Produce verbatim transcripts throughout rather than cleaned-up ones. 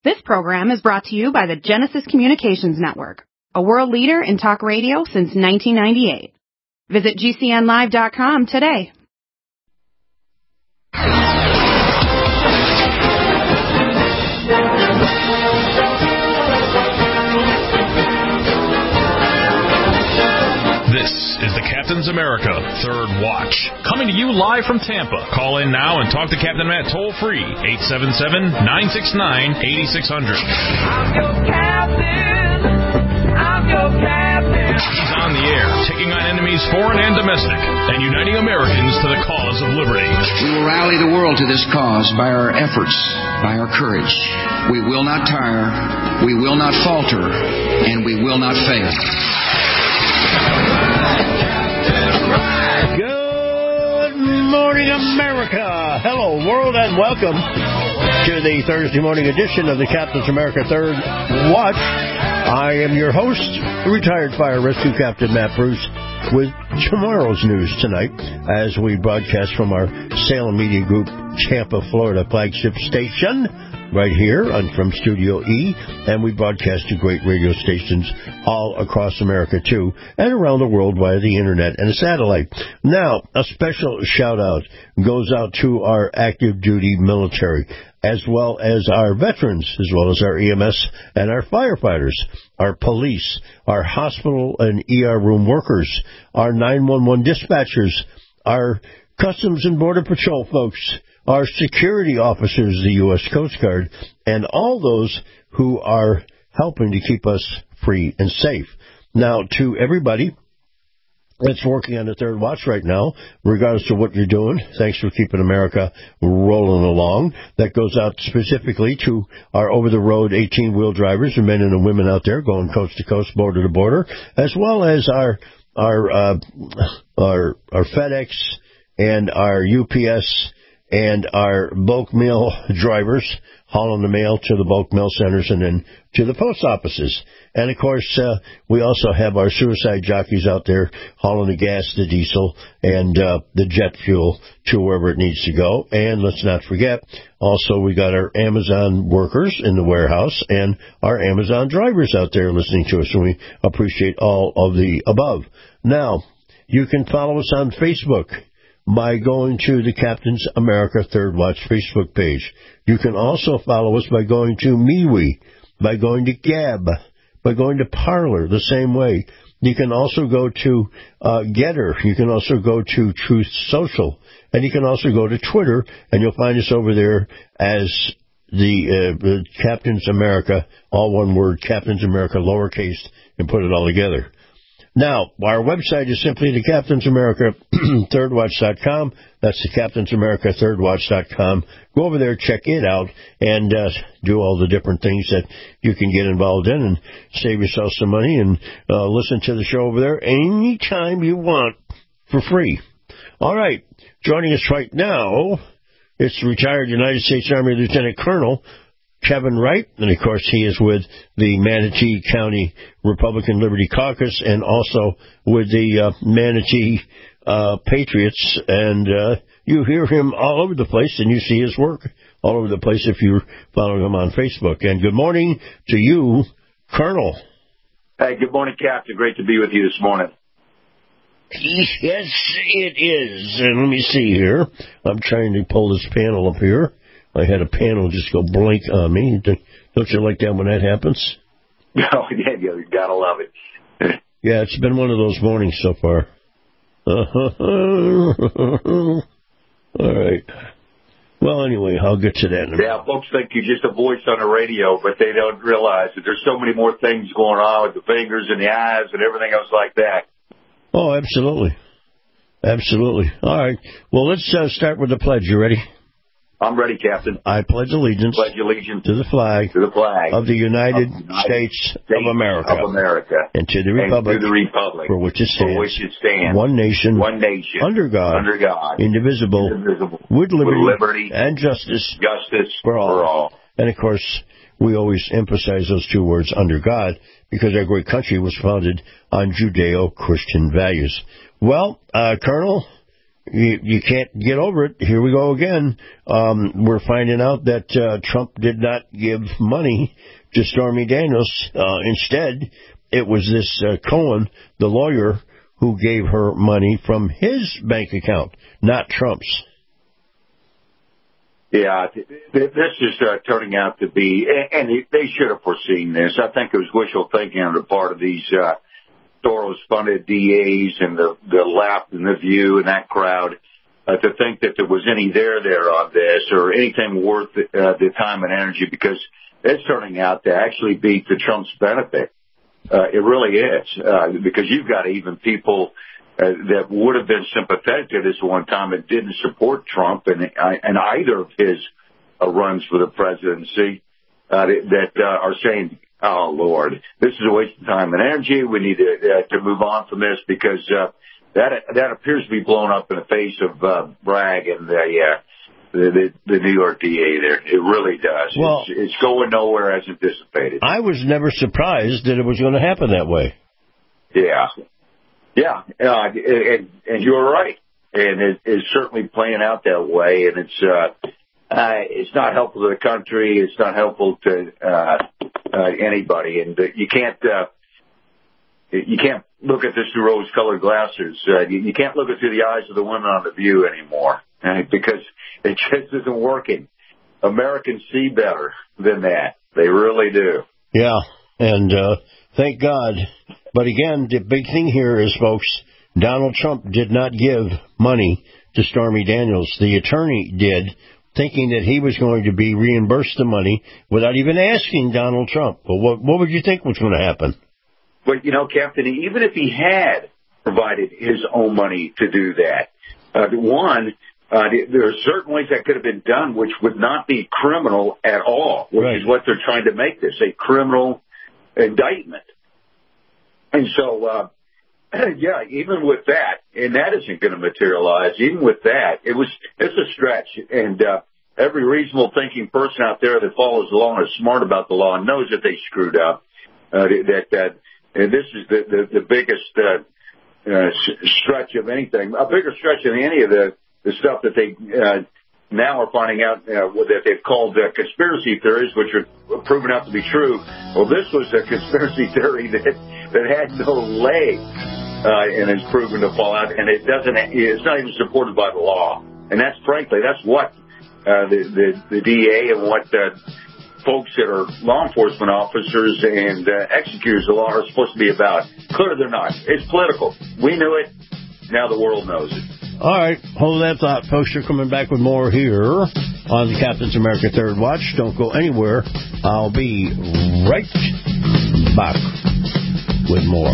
This program is brought to you by the Genesis Communications Network, a world leader in talk radio since nineteen ninety-eight. Visit G C N live dot com today. This is the Captain's America Third Watch, coming to you live from Tampa. Call in now and talk to Captain Matt toll-free, eight seven seven, nine six nine, eight six zero zero. I'm your captain. I'm your captain. He's on the air, taking on enemies foreign and domestic, and uniting Americans to the cause of liberty. We will rally the world to this cause by our efforts, by our courage. We will not tire, we will not falter, and we will not fail. Good morning, America. Hello, world, and welcome to the Thursday morning edition of the Captain's America Third Watch. I am your host, retired fire rescue Captain Matt Bruce, with tomorrow's news tonight as we broadcast from our Salem Media Group, Tampa, Florida flagship station. Right here on, from Studio E, and we broadcast to great radio stations all across America, too, and around the world via the Internet and satellite. Now, a special shout-out goes out to our active duty military, as well as our veterans, as well as our E M S and our firefighters, our police, our hospital and E R room workers, our nine one one dispatchers, our Customs and Border Patrol folks, our security officers, the U S Coast Guard, and all those who are helping to keep us free and safe. Now, to everybody that's working on the Third Watch right now, regardless of what you're doing, thanks for keeping America rolling along. That goes out specifically to our over-the-road eighteen-wheel drivers and men and women out there going coast to coast, border to border, as well as our our uh, our, our FedEx and our U P S and our bulk mail drivers hauling the mail to the bulk mail centers and then to the post offices. And, of course, uh, we also have our suicide jockeys out there hauling the gas, the diesel, and uh, the jet fuel to wherever it needs to go. And let's not forget, also we got our Amazon workers in the warehouse and our Amazon drivers out there listening to us, and we appreciate all of the above. Now, you can follow us on Facebook by going to the Captain's America Third Watch Facebook page. You can also follow us by going to MeWe, by going to Gab, by going to Parler the same way. You can also go to uh, Getter. You can also go to Truth Social. And you can also go to Twitter, and you'll find us over there as the, uh, the Captain's America, all one word, Captain's America, lowercase, and put it all together. Now, our website is simply the Captain's America Third Watch dot com. That's the Captain's America Third Watch dot com. Go over there, check it out, and uh, do all the different things that you can get involved in and save yourself some money and uh, listen to the show over there anytime you want for free. All right, joining us right now, it's retired United States Army Lieutenant Colonel Kevin Wright, and of course he is with the Manatee County Republican Liberty Caucus and also with the uh, Manatee uh, Patriots, and uh, you hear him all over the place and you see his work all over the place if you're following him on Facebook. And good morning to you, Colonel. Hey, good morning, Captain. Great to be with you this morning. Yes, it is. And let me see here. I'm trying to pull this panel up here. I had a panel just go blank on me. Don't you like that when that happens? Oh, yeah, you gotta love it. Yeah, it's been one of those mornings so far. All right. Well, anyway, I'll get to that in a minute. Yeah, folks think you're just a voice on the radio, but they don't realize that there's so many more things going on with the fingers and the eyes and everything else like that. Oh, absolutely. Absolutely. All right. Well, let's uh, start with the pledge. You ready? I'm ready, Captain. I pledge allegiance, pledge allegiance to the flag, to the flag of the United, of the United States, States of America, of America, and to the republic, and to the republic for which it stands, for which it stands, one nation, one nation, under God, under God, indivisible, indivisible with liberty, with liberty and justice, justice for all. for all. And of course, we always emphasize those two words, under God, because our great country was founded on Judeo-Christian values. Well, uh, Colonel, you, you can't get over it. Here we go again. Um, we're finding out that uh, Trump did not give money to Stormy Daniels. Uh, instead, it was this uh, Cohen, the lawyer, who gave her money from his bank account, not Trump's. Yeah, this is uh, turning out to be, and they should have foreseen this. I think it was wishful thinking on the part of these uh, Soros-funded D As and the, the left and the View and that crowd uh, to think that there was any there there on this or anything worth uh, the time and energy, because it's turning out to actually be to Trump's benefit. Uh, it really is, uh, because you've got even people uh, that would have been sympathetic to this at one time and didn't support Trump and, and either of his uh, runs for the presidency uh, that uh, are saying, oh, Lord, this is a waste of time and energy. We need to, uh, to move on from this, because uh, that that appears to be blown up in the face of uh, Bragg and the, uh, the, the, the New York D A there. It really does. Well, it's, it's going nowhere as anticipated. I was never surprised that it was going to happen that way. Yeah. Yeah, uh, and, and you're right. And it, it's certainly playing out that way, and it's uh, uh, it's not helpful to the country. It's not helpful to uh, uh, anybody, and uh, you can't uh, you can't look at this through rose-colored glasses. Uh, you, you can't look it through the eyes of the women on the View anymore, uh, because it just isn't working. Americans see better than that. They really do. Yeah, and uh, thank God. But again, the big thing here is, folks, Donald Trump did not give money to Stormy Daniels. The attorney did, thinking that he was going to be reimbursed the money without even asking Donald Trump. Well, what, what would you think was going to happen? But, you know, Captain, even if he had provided his own money to do that, uh, one, uh, there are certain ways that could have been done which would not be criminal at all, which right. is what they're trying to make this, a criminal indictment. And so, uh, yeah, even with that, and that isn't going to materialize, even with that, it was, it's a stretch. And, uh, every reasonable thinking person out there that follows along and is smart about the law knows that they screwed up, uh, that, that, and this is the, the, the biggest, uh, uh, stretch of anything, a bigger stretch than any of the, the stuff that they, uh, now are finding out uh, that they've called uh, conspiracy theories, which are proven out to be true. Well, this was a conspiracy theory that that had no leg, uh, and is proven to fall out, and it doesn't. It's not even supported by the law, and that's frankly that's what uh, the, the the D A and what uh, folks that are law enforcement officers and uh, executors of the law are supposed to be about. Clear they're not. It's political. We knew it. Now the world knows it. All right, hold that thought, folks. You're coming back with more here on the Captain's America Third Watch. Don't go anywhere. I'll be right back with more.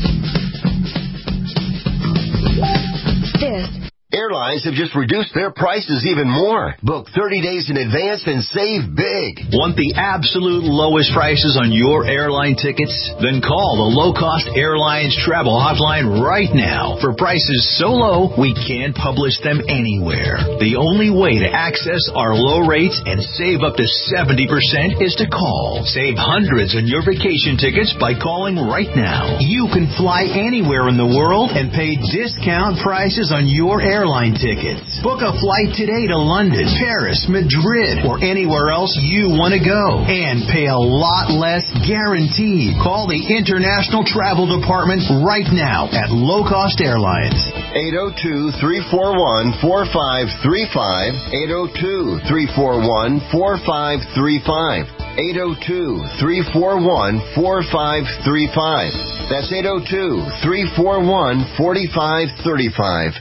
This Airlines have just reduced their prices even more. Book thirty days in advance and save big. Want the absolute lowest prices on your airline tickets? Then call the Low Cost Airlines Travel Hotline right now for prices so low we can't publish them anywhere. The only way to access our low rates and save up to seventy percent is to call. Save hundreds on your vacation tickets by calling right now. You can fly anywhere in the world and pay discount prices on your airline airline tickets. Book a flight today to London, Paris, Madrid, or anywhere else you want to go and pay a lot less guaranteed. Call the International Travel Department right now at Low Cost Airlines. eight oh two, three four one, four five three five, eight oh two, three four one, four five three five, eight oh two, three four one, four five three five. That's eight oh two, three four one, four five three five.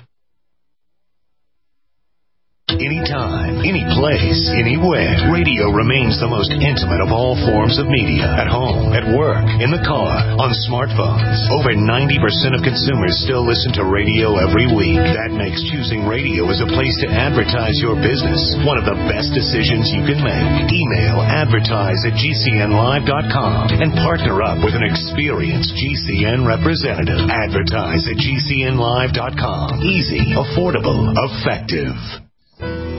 Anytime, any place, anywhere. Radio remains the most intimate of all forms of media. At home, at work, in the car, on smartphones. Over ninety percent of consumers still listen to radio every week. That makes choosing radio as a place to advertise your business one of the best decisions you can make. Email advertise at G C N live dot com and partner up with an experienced G C N representative. Advertise at G C N live dot com. Easy, affordable, effective.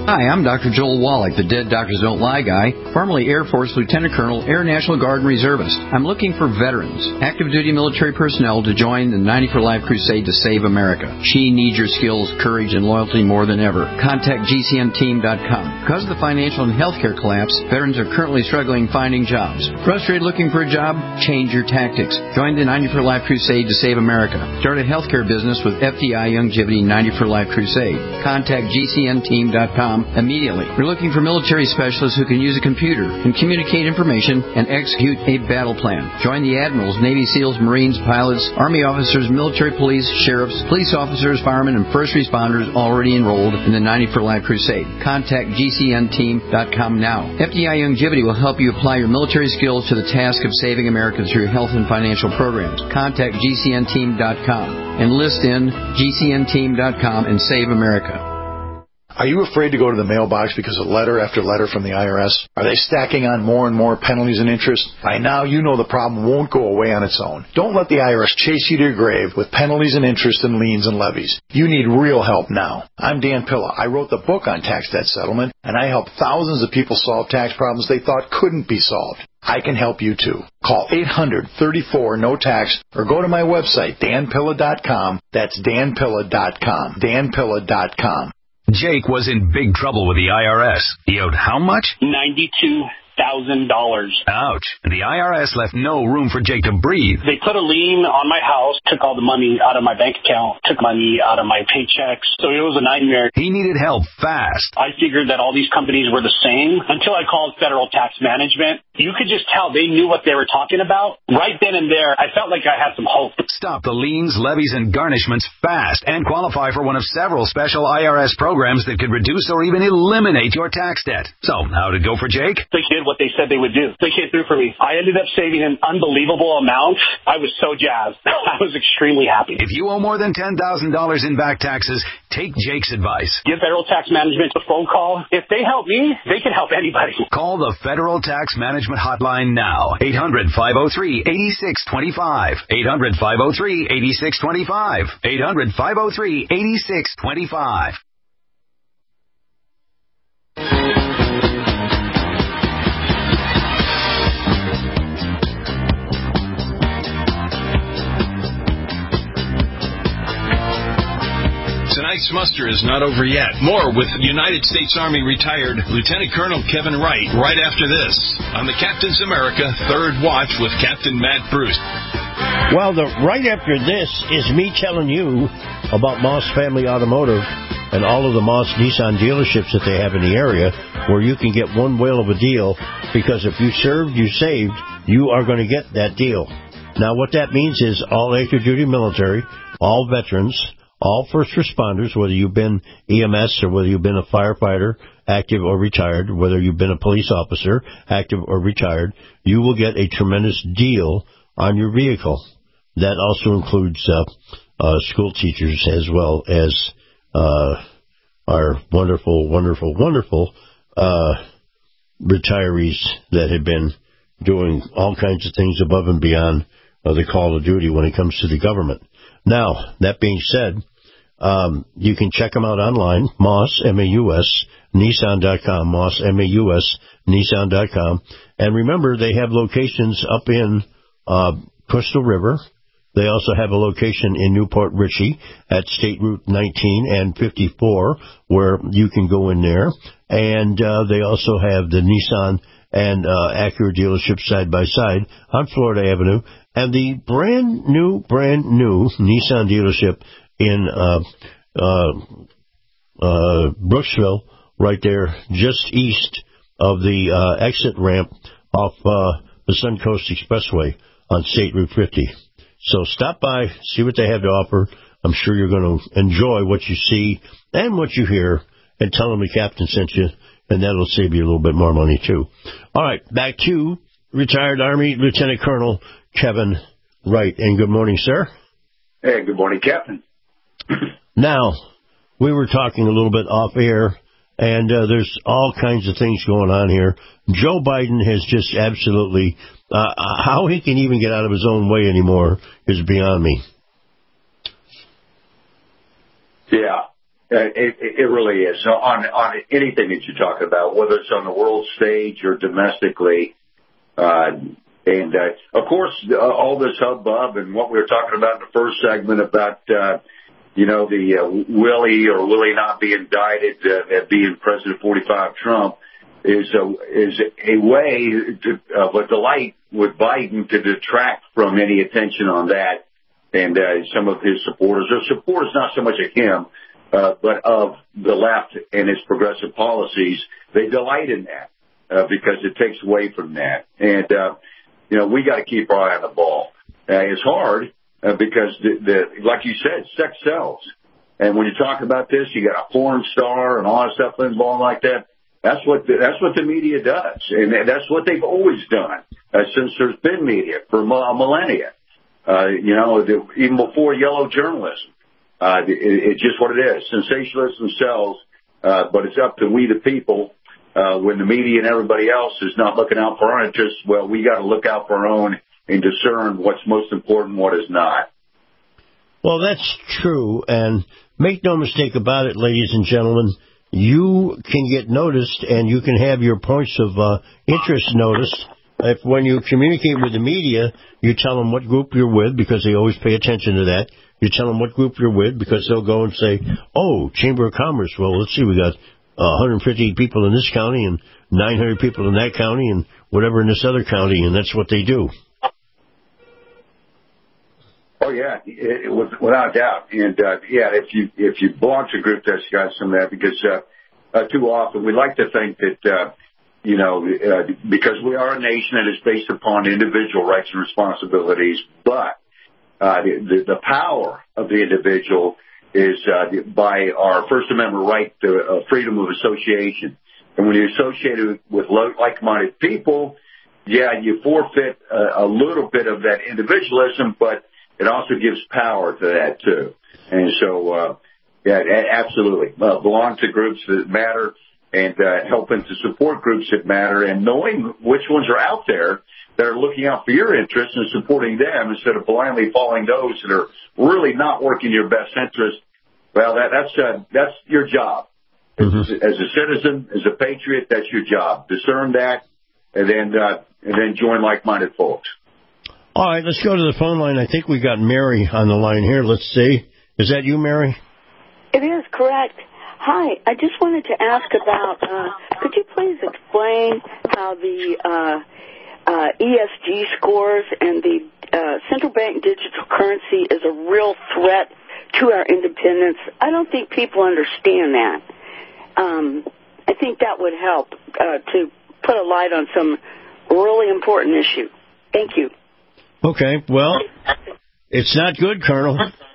Hi, I'm Doctor Joel Wallach, the Dead Doctors Don't Lie guy, formerly Air Force Lieutenant Colonel, Air National Guard and Reservist. I'm looking for veterans, active duty military personnel to join the ninety for Life crusade to save America. She needs your skills, courage, and loyalty more than ever. Contact G C N team dot com. Because of the financial and healthcare collapse, veterans are currently struggling finding jobs. Frustrated looking for a job? Change your tactics. Join the ninety for Life crusade to save America. Start a healthcare business with F D I Youngevity ninety for Life crusade. Contact G C N team dot com immediately. We're looking for military specialists who can use a computer and communicate information and execute a battle plan. Join the admirals, Navy SEALs, Marines, pilots, Army officers, military police, sheriffs, police officers, firemen, and first responders already enrolled in the ninety for Life crusade. Contact G C N team dot com now. F D I Youngevity will help you apply your military skills to the task of saving America through health and financial programs. Contact G C N team dot com. Enlist in G C N team dot com and save America. Are you afraid to go to the mailbox because of letter after letter from the I R S? Are they stacking on more and more penalties and interest? By now, you know the problem won't go away on its own. Don't let the I R S chase you to your grave with penalties and interest and liens and levies. You need real help now. I'm Dan Pilla. I wrote the book on tax debt settlement, and I helped thousands of people solve tax problems they thought couldn't be solved. I can help you, too. Call eight hundred, thirty-four, no tax or go to my website, dan pilla dot com. That's dan pilla dot com. dan pilla dot com. Jake was in big trouble with the I R S. He owed how much? ninety-two thousand dollars. Ouch. And the I R S left no room for Jake to breathe. They put a lien on my house, took all the money out of my bank account, took money out of my paychecks. So it was a nightmare. He needed help fast. I figured that all these companies were the same until I called Federal Tax Management. You could just tell they knew what they were talking about. Right then and there, I felt like I had some hope. Stop the liens, levies, and garnishments fast and qualify for one of several special I R S programs that could reduce or even eliminate your tax debt. So, how'd it go for Jake? They did what they said they would do. They came through for me. I ended up saving an unbelievable amount. I was so jazzed. I was extremely happy. If you owe more than ten thousand dollars in back taxes, take Jake's advice. Give Federal Tax Management a phone call. If they help me, they can help anybody. Call the Federal Tax Management Hotline now. eight hundred, five oh three, eight six two five. eight hundred, five oh three, eight six two five. eight hundred, five oh three, eight six two five. Tonight's muster is not over yet. More with United States Army retired Lieutenant Colonel Kevin Wright right after this on the Captain's America Third Watch with Captain Matt Bruce. Well, the right after this is me telling you about Moss Family Automotive and all of the Moss Nissan dealerships that they have in the area where you can get one whale of a deal because if you served, you saved, you are going to get that deal. Now, what that means is all active duty military, all veterans, all first responders, whether you've been E M S or whether you've been a firefighter, active or retired, whether you've been a police officer, active or retired, you will get a tremendous deal on your vehicle. That also includes uh, uh, school teachers as well as uh, our wonderful, wonderful, wonderful uh, retirees that have been doing all kinds of things above and beyond uh, the call of duty when it comes to the government. Now, that being said, um, you can check them out online, Moss, M A U S, Nissan dot com, Moss, M A U S, Nissan dot com. And remember, they have locations up in uh, Crystal River. They also have a location in Newport Richey at State Route nineteen and fifty-four, where you can go in there. And uh, they also have the Nissan and uh, Acura dealership side by side on Florida Avenue, and the brand new, brand new Nissan dealership in uh, uh, uh, Brooksville, right there, just east of the uh, exit ramp off uh, the Suncoast Expressway on State Route fifty. So stop by, see what they have to offer. I'm sure you're going to enjoy what you see and what you hear, and tell them the captain sent you, and that'll save you a little bit more money, too. All right, back to retired Army Lieutenant Colonel Kevin Wright. And good morning, sir. Hey, good morning, Captain. Now, we were talking a little bit off air, and uh, there's all kinds of things going on here. Joe Biden has just absolutely, uh, how he can even get out of his own way anymore is beyond me. Yeah. it, it really is. So on, on anything that you're talking about, whether it's on the world stage or domestically, uh, and, uh, of course, uh, all this hubbub and what we were talking about in the first segment about, uh, you know, the uh, will he or will he not be indicted uh, at being President forty-five Trump is a, is a way to, of a delight with Biden to detract from any attention on that. And uh, some of his supporters, or supporters not so much of him, uh, but of the left and its progressive policies, they delight in that uh, because it takes away from that. And, uh, you know, we got to keep our eye on the ball. Uh, it's hard uh, because, the, the, like you said, sex sells. And when you talk about this, you got a porn star and all that stuff involved like that. That's what the, that's what the media does, and that's what they've always done uh, since there's been media for millennia. Uh, you know, the, even before yellow journalism, uh, it, it's just what it is. Sensationalism sells, uh, but it's up to we the people. Uh, when the media and everybody else is not looking out for our interests, well, we got to look out for our own and discern what's most important, what is not. Well, that's true, and make no mistake about it, ladies and gentlemen. You can get noticed, and you can have your points of uh, interest noticed. If when you communicate with the media, you tell them what group you're with, because they always pay attention to that. You tell them what group you're with, because they'll go and say, oh, Chamber of Commerce, well, let's see, we got uh, one hundred fifty people in this county and nine hundred people in that county and whatever in this other county, and that's what they do. Oh yeah, it, it, without a doubt. And uh, yeah, if you if you belong to a group that's got some of that, because uh, uh, too often we like to think that uh, you know uh, because we are a nation that is based upon individual rights and responsibilities, but uh, the, the power of the individual is uh, by our First Amendment right to uh, freedom of association. And when you're associated with like-minded people, yeah, you forfeit a, a little bit of that individualism, but it also gives power to that, too. And so, uh, yeah, absolutely. Uh, belong to groups that matter and uh, helping to support groups that matter and knowing which ones are out there that are looking out for your interests and supporting them instead of blindly following those that are really not working your best interest. Well, that, that's uh, that's your job. Mm-hmm. As, as a citizen, as a patriot, that's your job. Discern that and then, uh, and then join like-minded folks. All right, let's go to the phone line. I think we got Mary on the line here. Let's see. Is that you, Mary? It is, correct. Hi, I just wanted to ask about, uh, could you please explain how the uh, uh, E S G scores and the uh, central bank digital currency is a real threat to our independence? I don't think people understand that. Um, I think that would help uh, to put a light on some really important issue. Thank you. Okay, well, it's not good, Colonel.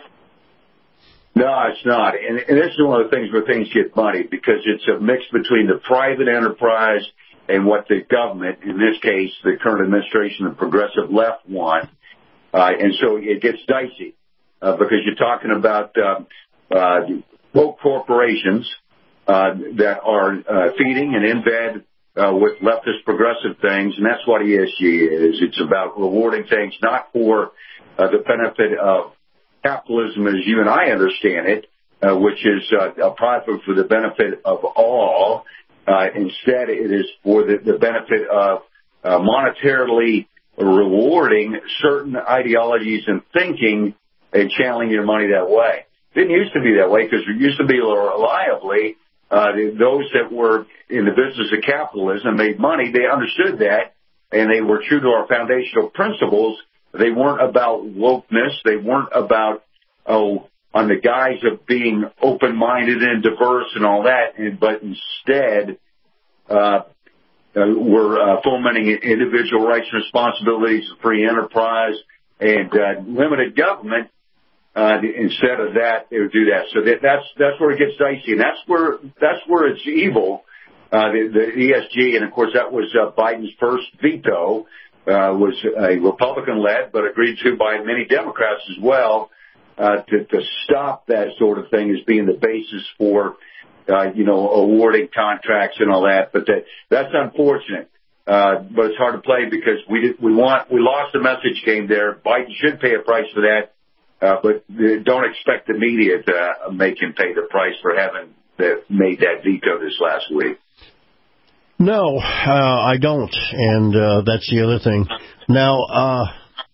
No, it's not. And, and this is one of the things where things get muddy because it's a mix between the private enterprise and what the government, in this case, the current administration, the progressive left, want. Uh, and so it gets dicey uh, because you're talking about uh, uh, woke corporations uh, that are uh, feeding and in bed Uh, with leftist progressive things, and that's what E S G is. It's about rewarding things not for uh, the benefit of capitalism as you and I understand it, uh, which is uh, a profit for the benefit of all. Uh, instead, it is for the, the benefit of uh, monetarily rewarding certain ideologies and thinking and channeling your money that way. It didn't used to be that way because it used to be reliably Uh, those that were in the business of capitalism made money. They understood that, and they were true to our foundational principles. They weren't about wokeness. They weren't about, oh, on the guise of being open-minded and diverse and all that, and, but instead uh, uh, were uh, fomenting individual rights and responsibilities, free enterprise, and uh, limited government. Uh, instead of that, they would do that. So that, that's that's where it gets dicey, and that's where that's where it's evil. Uh, the, the E S G, and of course that was uh, Biden's first veto, uh, was a Republican-led, but agreed to by many Democrats as well, uh, to, to stop that sort of thing as being the basis for, uh, you know, awarding contracts and all that. But that that's unfortunate. Uh, but it's hard to play because we did, we want we lost the message game there. Biden should pay a price for that. uh, but don't expect the media to make him pay the price for having that made that veto this last week. No, uh, I don't, and uh, that's the other thing. Now, uh,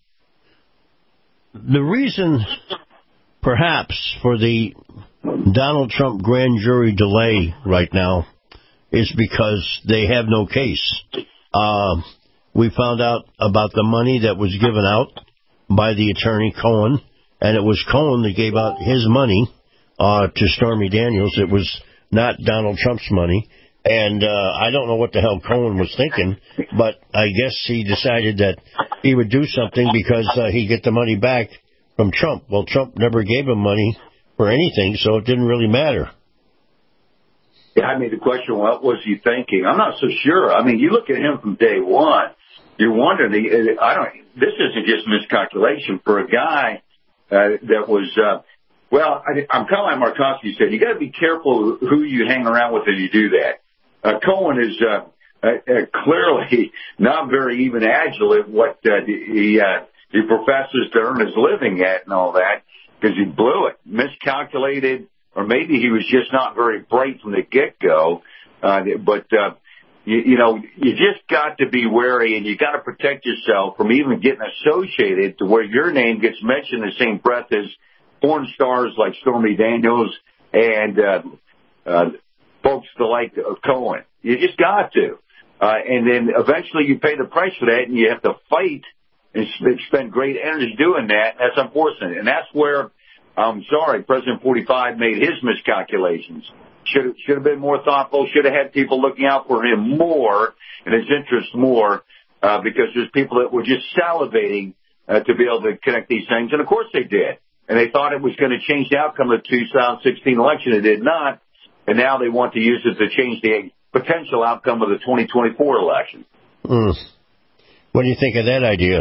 the reason, perhaps, for the Donald Trump grand jury delay right now is because they have no case. Uh, we found out about the money that was given out by the attorney Cohen, and it was Cohen that gave out his money uh, to Stormy Daniels. It was not Donald Trump's money. And uh, I don't know what the hell Cohen was thinking, but I guess he decided that he would do something because uh, he'd get the money back from Trump. Well, Trump never gave him money for anything, so it didn't really matter. Yeah, I mean, the question, what was he thinking? I'm not so sure. I mean, you look at him from day one, you're wondering, I don't, this isn't just miscalculation for a guy uh, that was, uh, well, I, I'm kind of like Markowski said, you got to be careful who you hang around with as you do that. Uh, Cohen is uh, uh, uh, clearly not very even agile at what uh, he, uh, he professes to earn his living at and all that, because he blew it, miscalculated, or maybe he was just not very bright from the get-go. Uh, but, uh, you, you know, you just got to be wary, and you got to protect yourself from even getting associated to where your name gets mentioned in the same breath as porn stars like Stormy Daniels and uh, uh, folks the like of Cohen. You just got to. Uh, and then eventually you pay the price for that, and you have to fight and spend great energy doing that. That's unfortunate. And that's where, I'm sorry, President forty-five made his miscalculations. Should should have been more thoughtful, should have had people looking out for him more and his interests more, uh, because there's people that were just salivating uh, to be able to connect these things. And, of course, they did. And they thought it was going to change the outcome of the two thousand sixteen election. It did not. And now they want to use it to change the potential outcome of the twenty twenty-four election. Mm. What do you think of that idea?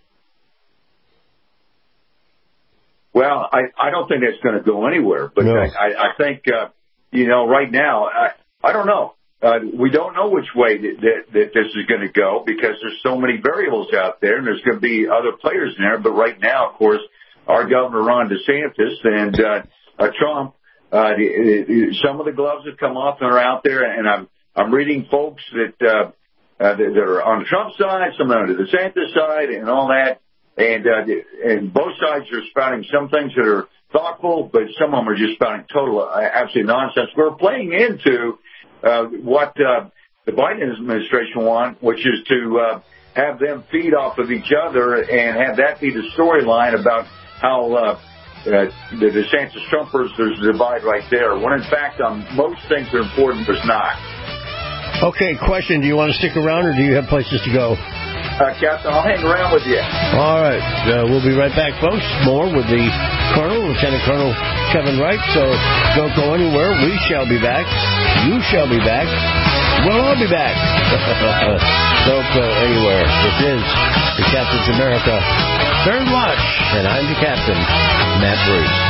Well, I, I don't think that's going to go anywhere. But no. I, I think, uh, you know, right now, I, I don't know. Uh, we don't know which way that, that, that this is going to go because there's so many variables out there, and there's going to be other players in there. But right now, of course, our governor, Ron DeSantis, and uh, uh, Trump, uh, some of the gloves have come off and are out there, and I'm I'm reading folks that uh, uh, that are on the Trump side, some on the DeSantis side, and all that, and uh, and both sides are spouting some things that are thoughtful, but some of them are just spouting total, uh, absolute nonsense. We're playing into uh, what uh, the Biden administration want, which is to uh, have them feed off of each other and have that be the storyline about how uh, uh, the DeSantis Trumpers, there's a divide right there, when in fact on most things that are important, there's not. Okay, question, do you want to stick around or do you have places to go? Uh, Captain, I'll hang around with you. All right, uh, we'll be right back, folks. More with the Colonel, Lieutenant Colonel Kevin Wright, so don't go anywhere. We shall be back. You shall be back. We'll all be back. Don't go anywhere. This is the Captain's America Third Watch, and I'm the Captain, Matt Bruce.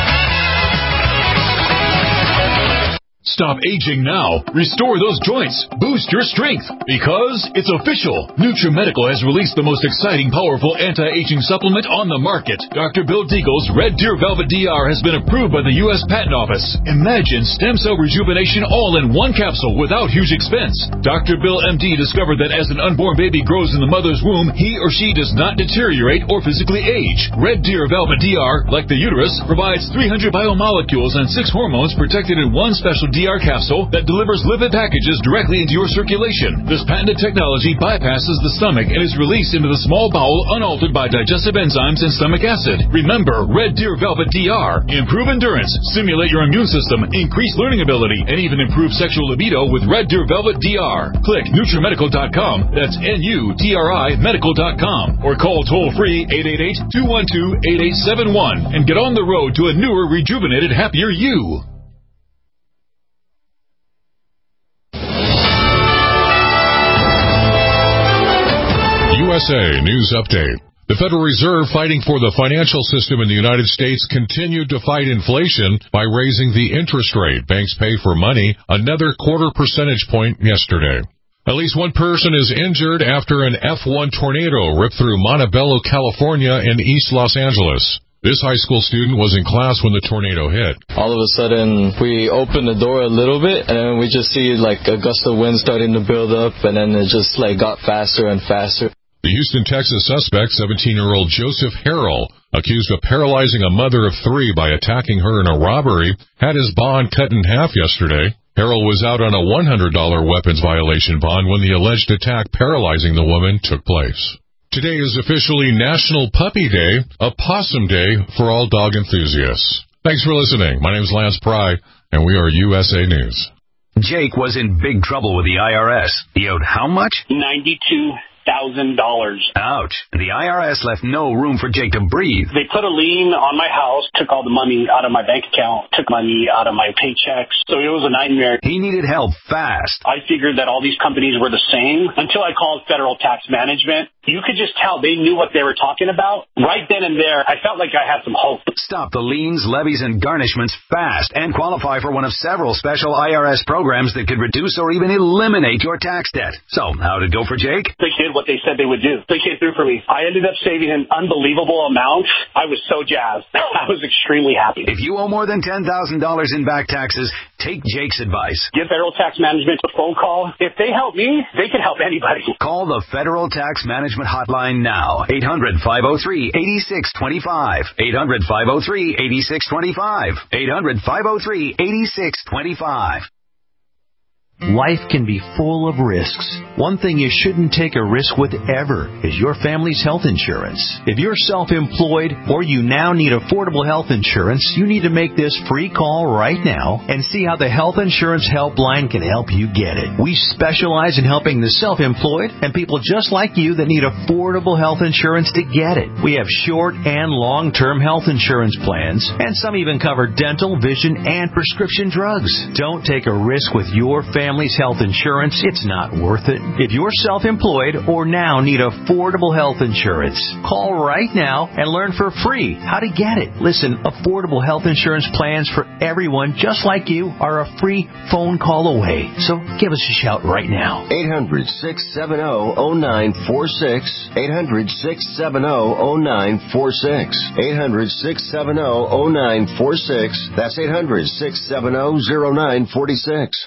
Stop aging now. Restore those joints. Boost your strength. Because it's official. NutriMedical has released the most exciting, powerful anti-aging supplement on the market. Doctor Bill Deagle's Red Deer Velvet D R has been approved by the U S Patent Office. Imagine stem cell rejuvenation all in one capsule without huge expense. Doctor Bill M D discovered that as an unborn baby grows in the mother's womb, he or she does not deteriorate or physically age. Red Deer Velvet D R, like the uterus, provides three hundred biomolecules and six hormones protected in one special D R capsule that delivers lipid packages directly into your circulation. This patented technology bypasses the stomach and is released into the small bowel unaltered by digestive enzymes and stomach acid. Remember, Red Deer Velvet D R. Improve endurance, stimulate your immune system, increase learning ability, and even improve sexual libido with Red Deer Velvet D R. Click NutriMedical dot com. That's N U T R I medical dot com. Or call toll-free eight eight eight, two one two, eight eight seven one and get on the road to a newer, rejuvenated, happier you. U S A News Update. The Federal Reserve, fighting for the financial system in the United States, continued to fight inflation by raising the interest rate banks pay for money another quarter percentage point yesterday. At least one person is injured after an F one tornado ripped through Montebello, California, and East Los Angeles. This high school student was in class when the tornado hit. All of a sudden, we opened the door a little bit, and then we just see like a gust of wind starting to build up, and then it just like got faster and faster. The Houston, Texas suspect, seventeen-year-old Joseph Harrell, accused of paralyzing a mother of three by attacking her in a robbery, had his bond cut in half yesterday. Harrell was out on a one hundred dollars weapons violation bond when the alleged attack paralyzing the woman took place. Today is officially National Puppy Day, a possum day for all dog enthusiasts. Thanks for listening. My name is Lance Pry, and we are U S A News. Jake was in big trouble with the I R S. He owed how much? ninety-two thousand dollars. Ouch. The I R S left no room for Jake to breathe. They put a lien on my house, took all the money out of my bank account, took money out of my paychecks. So it was a nightmare. He needed help fast. I figured that all these companies were the same until I called Federal Tax Management. You could just tell they knew what they were talking about. Right then and there, I felt like I had some hope. Stop the liens, levies, and garnishments fast and qualify for one of several special I R S programs that could reduce or even eliminate your tax debt. So, how'd it go for Jake? They did what they said they would do. They came through for me. I ended up saving an unbelievable amount. I was so jazzed. I was extremely happy. If you owe more than ten thousand dollars in back taxes, take Jake's advice. Give Federal Tax Management a phone call. If they help me, they can help anybody. Call the Federal Tax Management hotline now. eight hundred, five oh three, eight six two five. eight hundred, five oh three, eight six two five. eight hundred, five oh three, eight six two five. Life can be full of risks. One thing you shouldn't take a risk with ever is your family's health insurance. If you're self-employed or you now need affordable health insurance, you need to make this free call right now and see how the Health Insurance Helpline can help you get it. We specialize in helping the self-employed and people just like you that need affordable health insurance to get it. We have short and long-term health insurance plans, and some even cover dental, vision, and prescription drugs. Don't take a risk with your family. Family's health insurance, it's not worth it. If you're self-employed or now need affordable health insurance, call right now and learn for free how to get it. Listen, affordable health insurance plans for everyone just like you are a free phone call away. So give us a shout right now. eight hundred, six seven zero, zero nine four six. eight hundred, six seven zero, zero nine four six. eight hundred, six seven zero, zero nine four six. That's eight hundred, six seven zero, zero nine four six.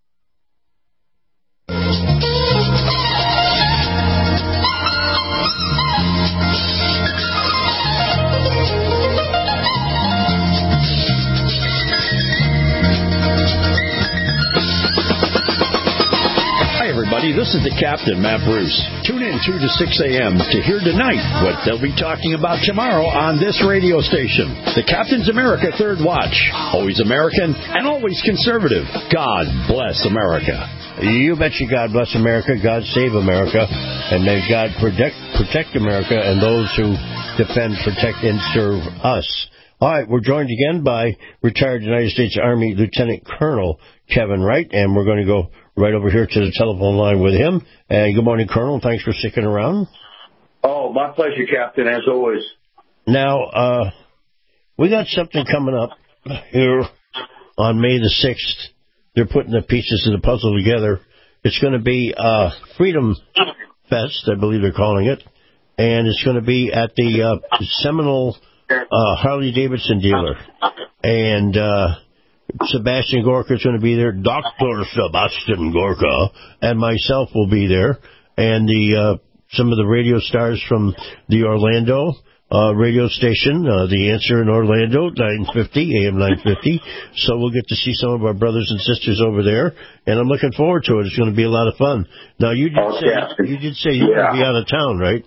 This is the Captain, Matt Bruce. Tune in two to six a.m. to hear tonight what they'll be talking about tomorrow on this radio station. The Captain's America Third Watch. Always American and always conservative. God bless America. You betcha God bless America, God save America, and may God protect, protect America and those who defend, protect, and serve us. All right, we're joined again by retired United States Army Lieutenant Colonel Kevin Wright, and we're going to go right over here to the telephone line with him. And good morning, Colonel. Thanks for sticking around. Oh, my pleasure, Captain, as always. Now, uh, we got something coming up here on May the sixth. They're putting the pieces of the puzzle together. It's going to be uh, Freedom Fest, I believe they're calling it, and it's going to be at the uh, Seminole uh, Harley-Davidson dealer. And uh, Sebastian Gorka is going to be there. Doctor Sebastian Gorka and myself will be there, and the uh, some of the radio stars from the Orlando uh, radio station, uh, The Answer in Orlando, nine fifty, A M nine fifty. So we'll get to see some of our brothers and sisters over there, and I'm looking forward to it. It's going to be a lot of fun. Now, you did oh, say yeah. you did say you're yeah. going to be out of town, right?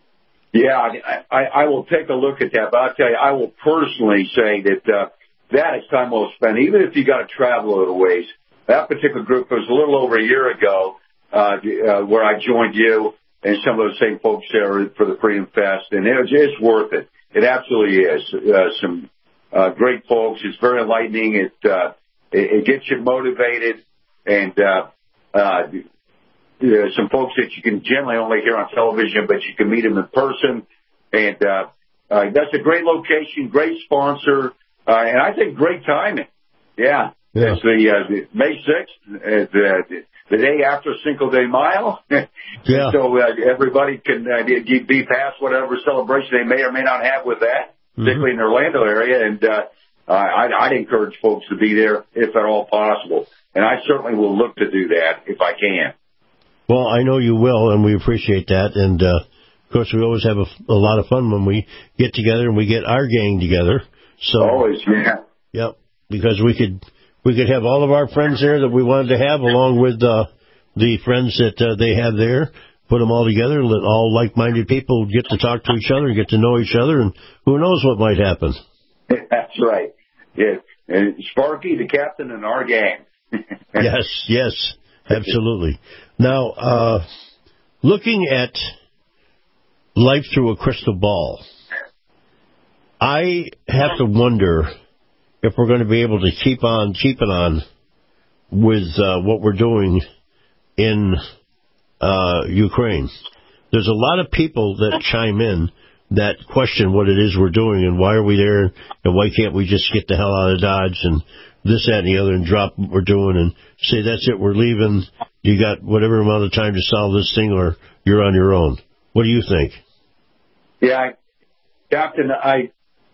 Yeah, I, I, I will take a look at that, but I'll tell you, I will personally say that uh, that is time well spent, even if you got to travel a little ways. That particular group was a little over a year ago uh, uh, where I joined you and some of those same folks there for the Freedom Fest, and it, it's worth it. It absolutely is. Uh, some uh, great folks. It's very enlightening. It, uh, it, it gets you motivated, and uh, uh, uh, some folks that you can generally only hear on television, but you can meet them in person. And uh, uh, that's a great location, great sponsor, uh, and I think great timing. Yeah. Yeah. It's the, uh, the May sixth, uh, the, the day after Cinco de Mayo. Yeah. So uh, everybody can uh, be past whatever celebration they may or may not have with that. particularly in the Orlando area. And uh, I'd, I'd encourage folks to be there if at all possible. And I certainly will look to do that if I can. Well, I know you will, and we appreciate that. And, uh, of course, we always have a, a lot of fun when we get together and we get our gang together. So, always, yeah. Yep, because we could we could have all of our friends there that we wanted to have, along with uh, the friends that uh, they have there, put them all together, let all like-minded people get to talk to each other and get to know each other, and who knows what might happen. That's right. Yeah, and Sparky, the captain, and our gang. Yes, yes, absolutely. Now, uh, looking at life through a crystal ball, I have to wonder if we're going to be able to keep on keeping on with uh, what we're doing in uh, Ukraine. There's a lot of people that chime in that question what it is we're doing and why are we there and why can't we just get the hell out of Dodge and this, that, and the other and drop what we're doing and say, that's it, we're leaving. You got whatever amount of time to solve this thing or you're on your own. What do you think? Yeah, Captain, I,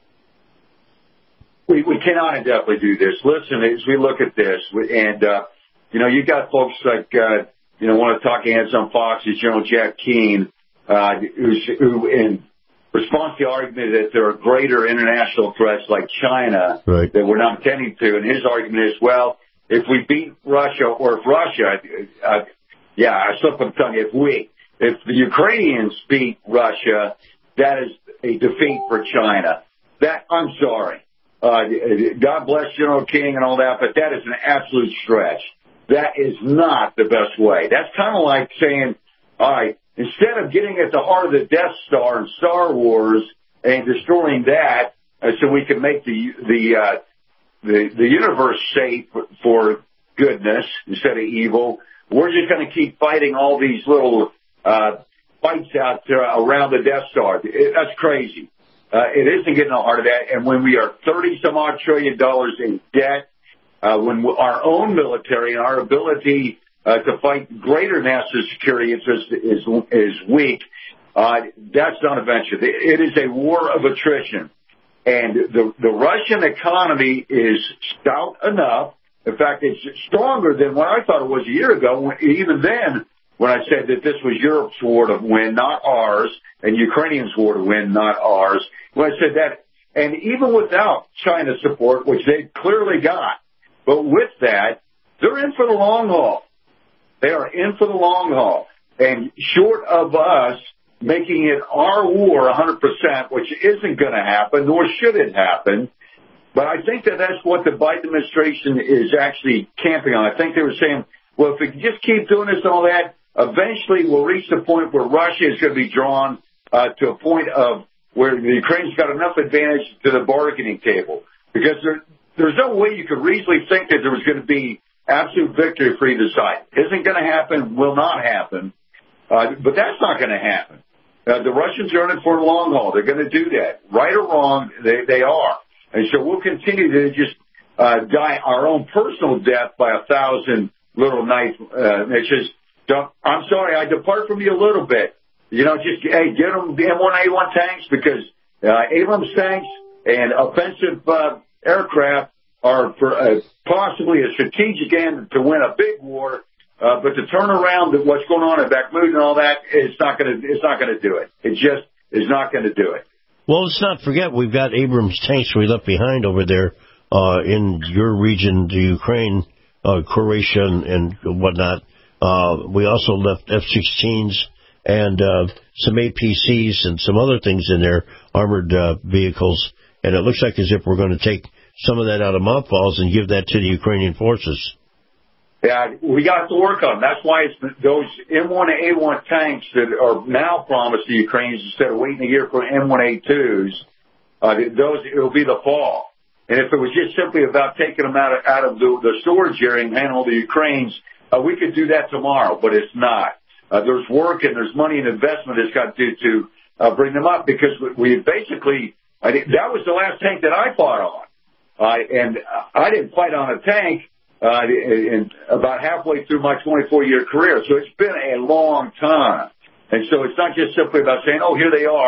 we, we cannot indefinitely do this. Listen, as we look at this, and, uh, you know, you got folks like, uh, you know, one of the talking heads on Fox is General Jack Keane, uh, who's, who in response to the argument that there are greater international threats like China right. that we're not attending to, and his argument is, well, if we beat Russia, or if Russia, uh, yeah, I slipped on the tongue, if we, if the Ukrainians beat Russia, that is a defeat for China. That, I'm sorry. Uh, God bless General King and all that, but that is an absolute stretch. That is not the best way. That's kind of like saying, all right, instead of getting at the heart of the Death Star in Star Wars and destroying that, uh, so we can make the the uh, the, the universe safe for goodness instead of evil, we're just going to keep fighting all these little uh, fights out there around the Death Star. It, that's crazy. Uh, it isn't getting the heart of that. And when we are thirty some odd trillion dollars in debt, uh, when our own military and our ability uh, to fight greater national security interests is is weak, uh, that's not a venture. It is a war of attrition. And the, the Russian economy is stout enough. In fact, it's stronger than what I thought it was a year ago. Even then, when I said that this was Europe's war to win, not ours, and Ukrainians' war to win, not ours. When I said that, and even without China's support, which they clearly got, but with that, they're in for the long haul. They are in for the long haul. And short of us making it our war one hundred percent, which isn't going to happen, nor should it happen, but I think that that's what the Biden administration is actually camping on. I think they were saying, well, if we can just keep doing this and all that, eventually we'll reach the point where Russia is going to be drawn uh, to a point of where the Ukraine's got enough advantage to the bargaining table. Because there, there's no way you could reasonably think that there was going to be absolute victory for either side. Isn't going to happen, will not happen, uh, but that's not going to happen. Uh, the Russians are in it for the long haul. They're going to do that. Right or wrong, they, they are. And so we'll continue to just uh, die our own personal death by a thousand little knife. Uh, it's just, don't, I'm sorry, I depart from you a little bit. You know, just, hey, get them the M one A one tanks because uh, Abrams tanks and offensive uh, aircraft are for uh, possibly a strategic end to win a big war. Uh, but to turn around what's going on in Bakhmut and all that, it's not going to, it's not going to do it. It just is not going to do it. Well, let's not forget we've got Abrams tanks we left behind over there uh, in your region, the Ukraine, uh, Croatia, and, and whatnot. Uh, we also left F sixteens and uh, some A P Cs and some other things in there, armored uh, vehicles. And it looks like as if we're going to take some of that out of mothballs and give that to the Ukrainian forces. Yeah, we got to work on them. That's why it's those M one A one tanks that are now promised to Ukrainians instead of waiting a year for M one A twos. Uh, those, it'll be the fall. And if it was just simply about taking them out of, out of the, the storage area and handling the Ukrainians, uh, we could do that tomorrow, but it's not. Uh, there's work and there's money and investment that's got to to uh, bring them up because we, we basically, I think that was the last tank that I fought on. Uh, and I didn't fight on a tank. Uh, in about halfway through my twenty-four year career. So it's been a long time. And so it's not just simply about saying, oh, here they are.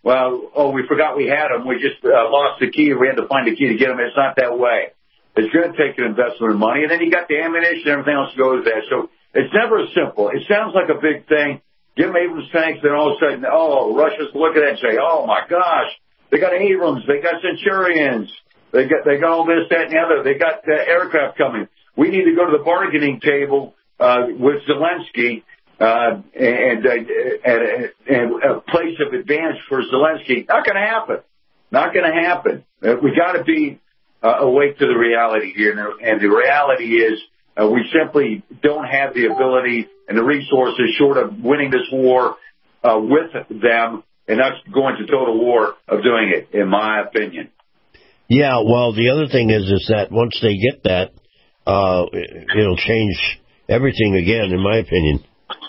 well, oh, we forgot we had them. We just uh, lost the key. We had to find the key to get them. It's not that way. It's going to take an investment of money, and then you got the ammunition and everything else goes there. So it's never as simple. It sounds like a big thing. Give them Abrams tanks, then all of a sudden, oh, Russia's look at that and say, oh, my gosh, they got Abrams, they got Centurions, they got they got all this, that, and the other. They got uh, aircraft coming. We need to go to the bargaining table uh, with Zelensky uh, and, uh, and, and a place of advantage for Zelensky. Not going to happen. Not going to happen. Uh, we got to be uh, awake to the reality here, and the reality is uh, we simply don't have the ability and the resources short of winning this war uh, with them and us going to total war of doing it, in my opinion. Yeah, well, the other thing is is that once they get that, uh, it'll change everything again, in my opinion.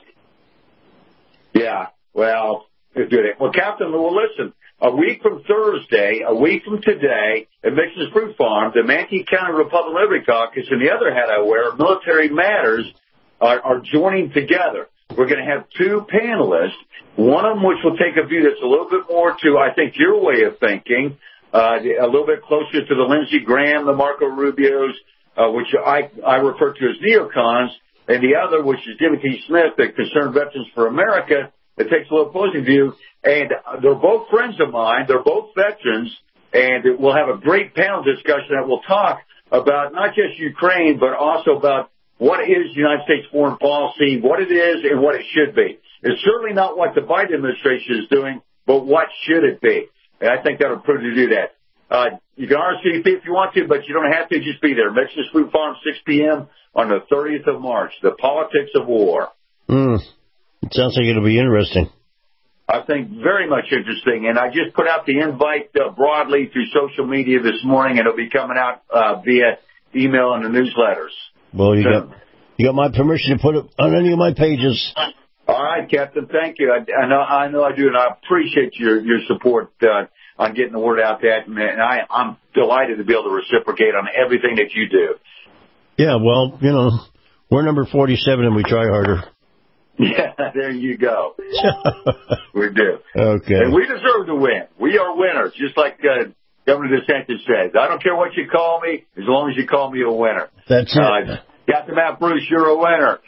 Yeah, well, good. Well, Captain, well, listen, a week from Thursday, a week from today, at Mixon's Fruit Farm, the Manatee County Republican Liberty Caucus and the other hat I wear, Military Matters, are, are joining together. We're going to have two panelists, one of them which will take a view that's a little bit more to, I think, your way of thinking, uh, a little bit closer to the Lindsey Graham, the Marco Rubios, uh, which I, I refer to as neocons, and the other, which is Timothy Smith, the Concerned Veterans for America, that takes a little opposing view. And they're both friends of mine. They're both veterans, and we'll have a great panel discussion that will talk about not just Ukraine, but also about what is the United States foreign policy, what it is, and what it should be. It's certainly not what the Biden administration is doing, but what should it be? And I think that'll prove to do that. Uh, you can R S V P if you want to, but you don't have to. Just be there. Mixon's Fruit Farm, six p.m. on the thirtieth of March. The politics of war. Mm. It sounds like it'll be interesting. I think very much interesting. And I just put out the invite uh, broadly through social media this morning, and it'll be coming out uh, via email and the newsletters. Well, you so, got you got my permission to put it on any of my pages. All right, Captain. Thank you. I, I know I know I do, and I appreciate your your support uh, on getting the word out there. And I, I'm delighted to be able to reciprocate on everything that you do. Yeah, well, you know, we're number forty-seven, and we try harder. Yeah, there you go. We do. Okay. And we deserve to win. We are winners, just like uh, Governor DeSantis says. I don't care what you call me, as long as you call me a winner. That's it. Uh, Captain Matt Bruce, you're a winner.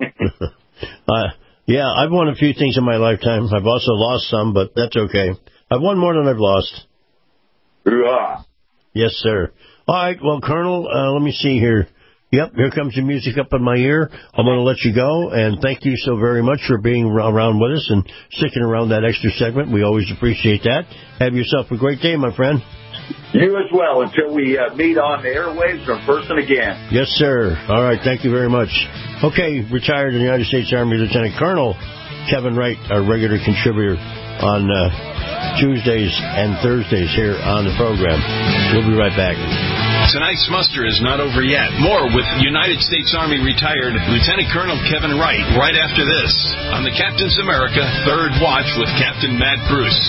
uh, yeah, I've won a few things in my lifetime. I've also lost some, but that's okay. I've won more than I've lost. Hoorah. Yes, sir. All right, well, Colonel, uh, let me see here. Yep, here comes the music up in my ear. I'm going to let you go, and thank you so very much for being around with us and sticking around that extra segment. We always appreciate that. Have yourself a great day, my friend. You as well, until we uh, meet on the airwaves or in person again. Yes, sir. All right, thank you very much. Okay, retired in the United States Army Lieutenant Colonel Kevin Wright, our regular contributor on uh, Tuesdays and Thursdays here on the program. We'll be right back. Tonight's muster is not over yet. More with United States Army retired Lieutenant Colonel Kevin Wright right after this on the Captain's America Third Watch with Captain Matt Bruce.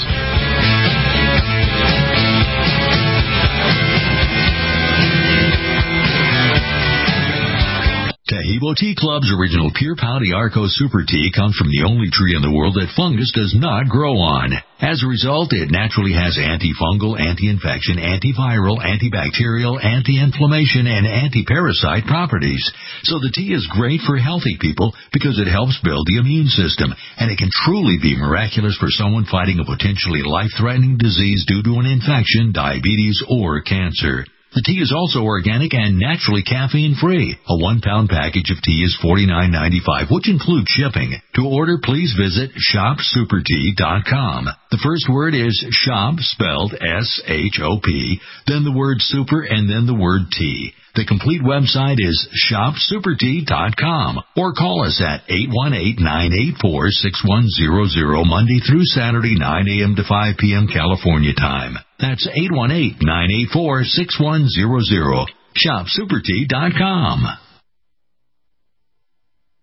Taheebo Tea Club's original Pure Pouty Arco Super Tea comes from the only tree in the world that fungus does not grow on. As a result, it naturally has antifungal, anti-infection, antiviral, antibacterial, anti-inflammation, and anti-parasite properties. So the tea is great for healthy people because it helps build the immune system, and it can truly be miraculous for someone fighting a potentially life-threatening disease due to an infection, diabetes, or cancer. The tea is also organic and naturally caffeine-free. A one-pound package of tea is forty-nine ninety-five, which includes shipping. To order, please visit shop super tea dot com. The first word is shop, spelled S H O P, then the word super, and then the word tea. The complete website is shop super tea dot com, or call us at eight one eight, nine eight four, six one zero zero Monday through Saturday, nine a.m. to five p.m. California time. That's eight one eight, nine eight four, six one zero zero. shop super tea dot com.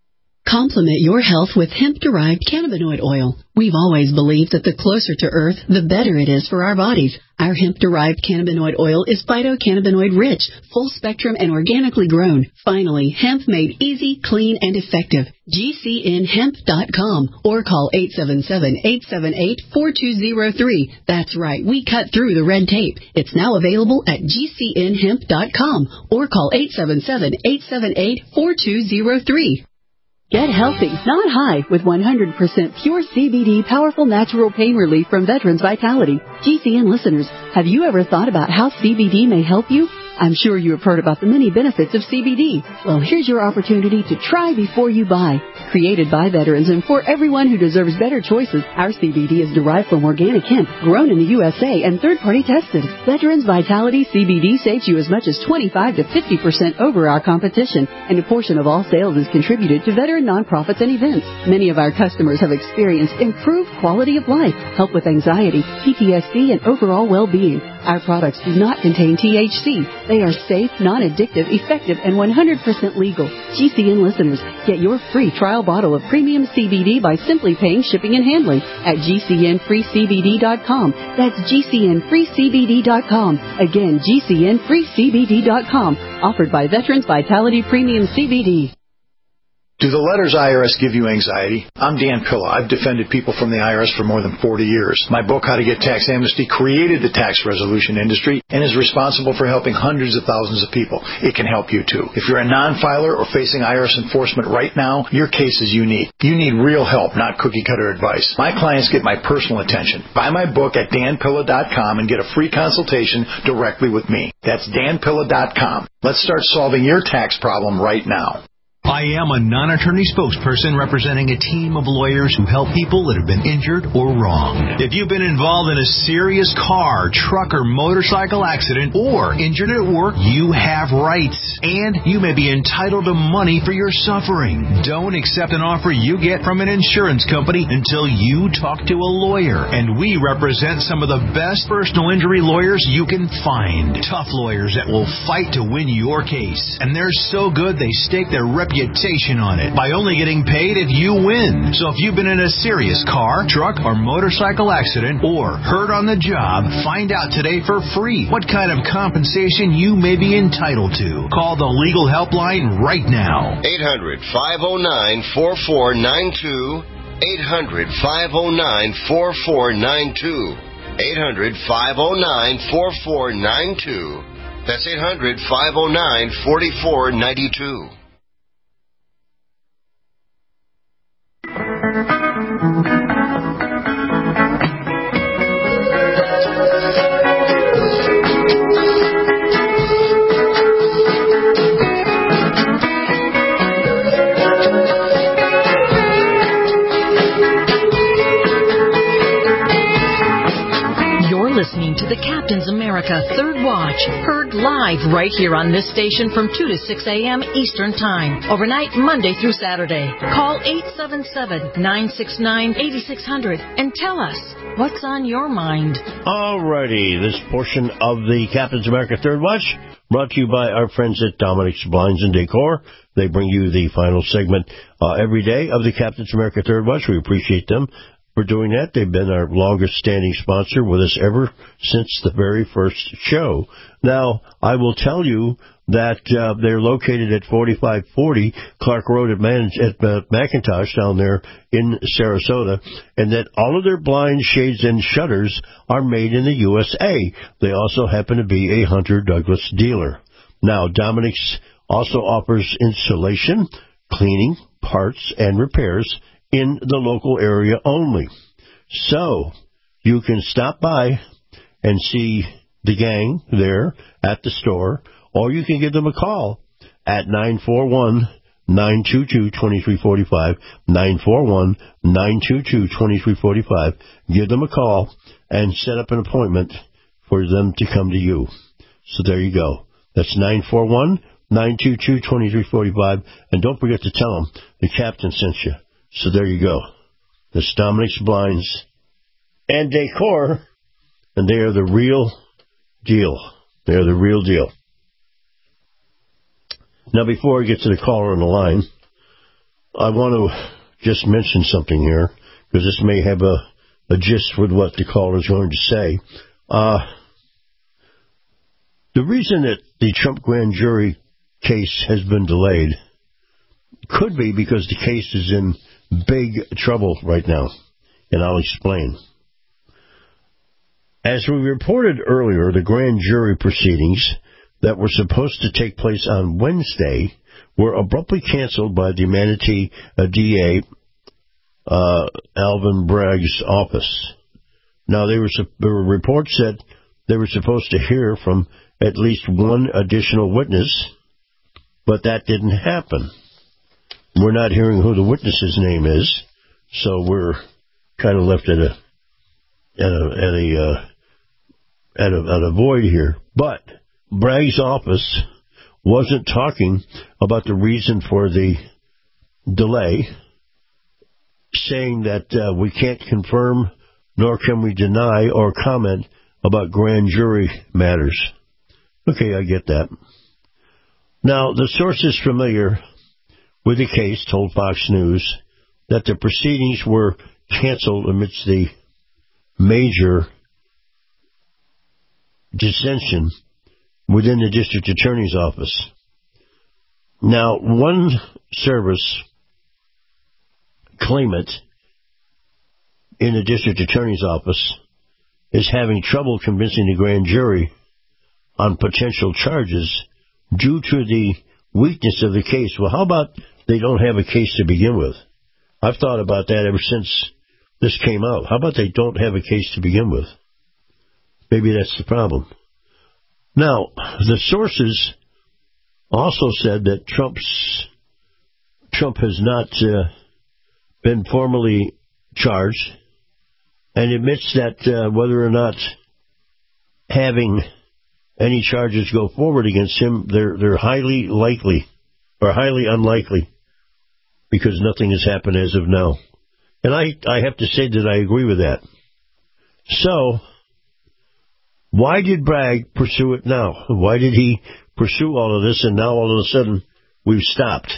Complement your health with hemp-derived cannabinoid oil. We've always believed that the closer to Earth, the better it is for our bodies. Our hemp-derived cannabinoid oil is phytocannabinoid-rich, full-spectrum, and organically grown. Finally, hemp made easy, clean, and effective. G C N hemp dot com or call eight seven seven, eight seven eight, four two zero three. That's right, we cut through the red tape. It's now available at G C N hemp dot com or call eight seven seven, eight seven eight, four two zero three. Get healthy, not high, with one hundred percent pure C B D powerful natural pain relief from Veterans Vitality. G C N listeners, have you ever thought about how C B D may help you? I'm sure you have heard about the many benefits of C B D. Well, here's your opportunity to try before you buy. Created by veterans and for everyone who deserves better choices, our C B D is derived from organic hemp, grown in the U S A, and third-party tested. Veterans Vitality C B D saves you as much as twenty-five to fifty percent over our competition, and a portion of all sales is contributed to veteran nonprofits and events. Many of our customers have experienced improved quality of life, help with anxiety, P T S D, and overall well-being. Our products do not contain T H C. They are safe, non-addictive, effective, and one hundred percent legal. G C N listeners, get your free trial bottle of premium C B D by simply paying shipping and handling at G C N free C B D dot com. That's G C N free C B D dot com. Again, G C N free C B D dot com. Offered by Veterans Vitality Premium C B D. Do the letters I R S give you anxiety? I'm Dan Pilla. I've defended people from the I R S for more than forty years. My book, How to Get Tax Amnesty, created the tax resolution industry and is responsible for helping hundreds of thousands of people. It can help you, too. If you're a non-filer or facing I R S enforcement right now, your case is unique. You need real help, not cookie-cutter advice. My clients get my personal attention. Buy my book at Dan Pilla dot com and get a free consultation directly with me. That's Dan Pilla dot com. Let's start solving your tax problem right now. I am a non-attorney spokesperson representing a team of lawyers who help people that have been injured or wronged. If you've been involved in a serious car, truck, or motorcycle accident or injured at work, you have rights, and you may be entitled to money for your suffering. Don't accept an offer you get from an insurance company until you talk to a lawyer, and we represent some of the best personal injury lawyers you can find. Tough lawyers that will fight to win your case, and they're so good they stake their reputation on it by only getting paid if you win. So if you've been in a serious car, truck, or motorcycle accident or hurt on the job, find out today for free what kind of compensation you may be entitled to. Call the legal helpline right now. eight hundred, five oh nine, four four nine two. eight hundred, five oh nine, four four nine two. eight hundred, five oh nine, four four nine two. That's eight hundred, five oh nine, four four nine two. Listening to the Captain's America Third Watch, heard live right here on this station from two to six a.m. Eastern Time, overnight Monday through Saturday. Call eight seven seven, nine six nine, eight six zero zero and tell us what's on your mind. All righty, this portion of the Captain's America Third Watch brought to you by our friends at Dominic's Blinds and Decor. They bring you the final segment uh, every day of the Captain's America Third Watch. We appreciate them for doing that. They've been our longest-standing sponsor with us ever since the very first show. Now, I will tell you that uh, they're located at forty-five forty Clark Road at, Man- at uh, McIntosh down there in Sarasota, and that all of their blinds, shades, and shutters are made in the U S A. They also happen to be a Hunter Douglas dealer. Now, Dominic's also offers installation, cleaning, parts, and repairs in the local area only. So, you can stop by and see the gang there at the store, or you can give them a call at nine four one, nine two two, two three four five, nine four one, nine two two, two three four five. Give them a call and set up an appointment for them to come to you. So there you go. That's nine four one, nine two two, two three four five, and don't forget to tell them the captain sent you. So there you go. That's Dominic's Blinds and Decor, and they are the real deal. They are the real deal. Now, before I get to the caller on the line, I want to just mention something here, because this may have a, a gist with what the caller is going to say. Uh, the reason that the Trump grand jury case has been delayed could be because the case is in big trouble right now, and I'll explain. As we reported earlier, the grand jury proceedings that were supposed to take place on Wednesday were abruptly canceled by the Manatee uh, D A, uh, Alvin Bragg's office. Now, they were, there were reports that they were supposed to hear from at least one additional witness, but that didn't happen. We're not hearing who the witness's name is, so we're kind of left at a at a at a, uh, at a, at a void here. But Bragg's office wasn't talking about the reason for the delay, saying that uh, we can't confirm nor can we deny or comment about grand jury matters. Okay, I get that. Now, the sources familiar with the case told Fox News that the proceedings were canceled amidst the major dissension within the district attorney's office. Now, one service claimant in the district attorney's office is having trouble convincing the grand jury on potential charges due to the weakness of the case. Well, how about they don't have a case to begin with? I've thought about that ever since this came out. How about they don't have a case to begin with? Maybe that's the problem. Now, the sources also said that Trump's Trump has not uh, been formally charged, and admits that uh, whether or not having any charges go forward against him, they're they're highly likely or highly unlikely, because nothing has happened as of now. And I, I have to say that I agree with that. So, why did Bragg pursue it now? Why did he pursue all of this, and now all of a sudden we've stopped?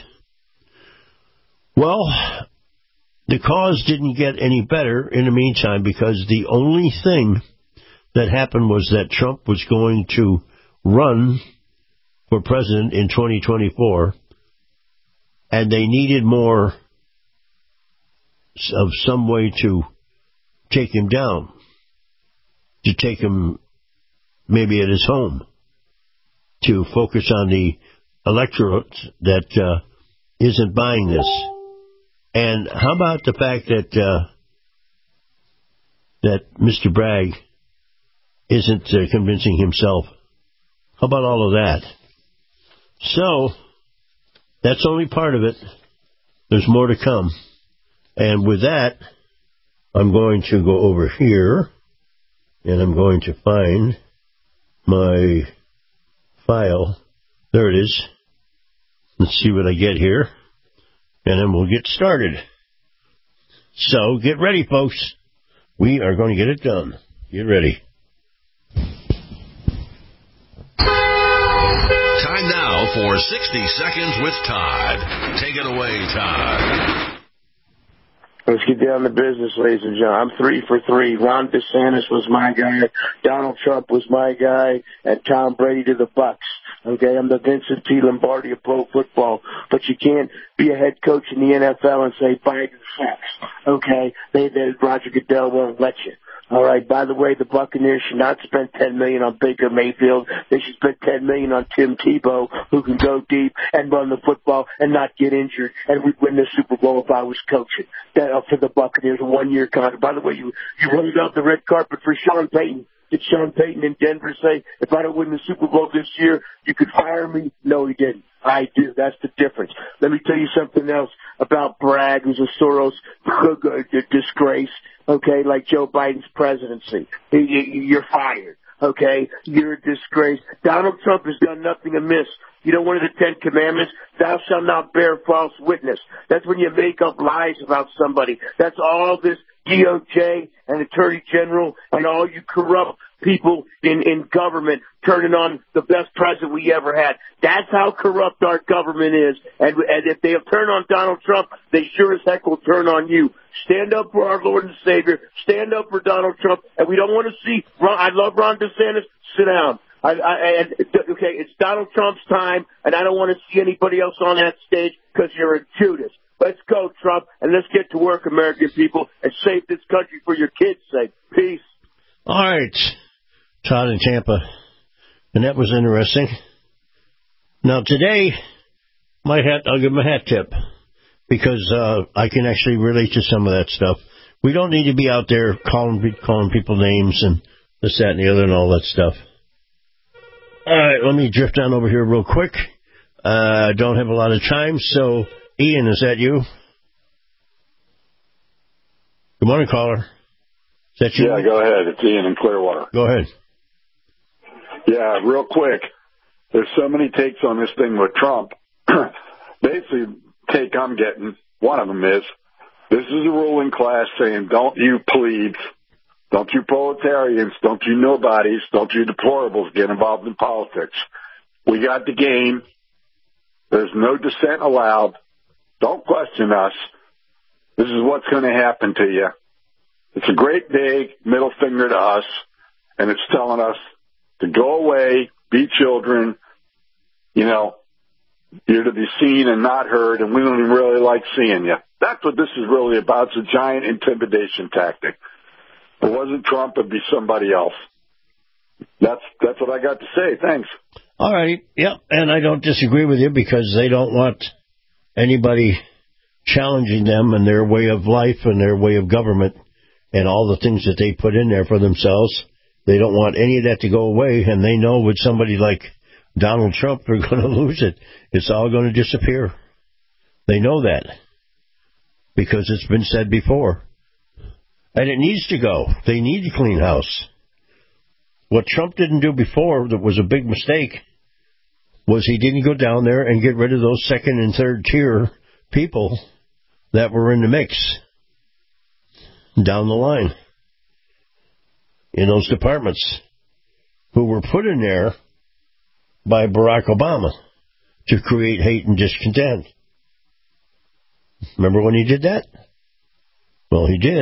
Well, the cause didn't get any better in the meantime, because the only thing that happened was that Trump was going to run for president in twenty twenty-four, and they needed more of some way to take him down, to take him maybe at his home, to focus on the electorate that uh, isn't buying this. And how about the fact that uh, that Mister Bragg isn't uh, convincing himself? How about all of that? So, that's only part of it. There's more to come. And with that, I'm going to go over here, and I'm going to find my file. There it is. Let's see what I get here, and then we'll get started. So, get ready, folks. We are going to get it done. Get ready. Time now for sixty Seconds with Todd. Take it away, Todd. Let's get down to business, ladies and gentlemen. I'm three for three. Ron DeSantis was my guy. Donald Trump was my guy. And Tom Brady to the Bucks. Okay, I'm the Vincent T. Lombardi of pro football. But you can't be a head coach in the N F L and say Biden sucks. Okay, they, they, Roger Goodell won't let you. All right, by the way, the Buccaneers should not spend ten million dollars on Baker Mayfield. They should spend ten million dollars on Tim Tebow, who can go deep and run the football and not get injured. And we'd win the Super Bowl if I was coaching. That up for the Buccaneers, a one-year contract. By the way, you, you rolled out the red carpet for Sean Payton. Did Sean Payton in Denver say, if I don't win the Super Bowl this year, you could fire me? No, he didn't. I do. That's the difference. Let me tell you something else about Bragg, who's a Soros disgrace, okay, like Joe Biden's presidency. You're fired, okay? You're a disgrace. Donald Trump has done nothing amiss. You know, one of the Ten Commandments, thou shalt not bear false witness. That's when you make up lies about somebody. That's all this D O J and Attorney General and all you corrupt people in, in government turning on the best president we ever had. That's how corrupt our government is. And, and if they turn on Donald Trump, they sure as heck will turn on you. Stand up for our Lord and Savior. Stand up for Donald Trump. And we don't want to see Ron, I love Ron DeSantis. Sit down. I, I, and, okay, it's Donald Trump's time, and I don't want to see anybody else on that stage because you're a Judas. Let's go, Trump, and let's get to work, American people, and save this country for your kids' sake. Peace. All right. Todd in Tampa. And that was interesting. Now, today, my hat, I'll give him a hat tip because uh, I can actually relate to some of that stuff. We don't need to be out there calling, calling people names and this, that, and the other and all that stuff. All right, let me drift down over here real quick. I uh, don't have a lot of time, so Ian, is that you? Good morning, caller. Is that you? Yeah, go ahead. It's Ian in Clearwater. Go ahead. Yeah, real quick. There's so many takes on this thing with Trump. Basically, take I'm getting, one of them is, this is a ruling class saying, don't you plebes, don't you proletarians, don't you nobodies, don't you deplorables get involved in politics. We got the game. There's no dissent allowed. Don't question us. This is what's going to happen to you. It's a great big middle finger to us, and it's telling us to go away, be children, you know, you're to be seen and not heard, and we don't even really like seeing you. That's what this is really about. It's a giant intimidation tactic. If it wasn't Trump, it'd be somebody else. That's that's what I got to say. Thanks. All right. Yep. And I don't disagree with you because they don't want anybody challenging them and their way of life and their way of government and all the things that they put in there for themselves. They don't want any of that to go away, and they know with somebody like Donald Trump, they're going to lose it. It's all going to disappear. They know that because it's been said before. And it needs to go. They need to clean house. What Trump didn't do before that was a big mistake was he didn't go down there and get rid of those second and third tier people that were in the mix down the line in those departments who were put in there by Barack Obama to create hate and discontent. Remember when he did that? Well, he did.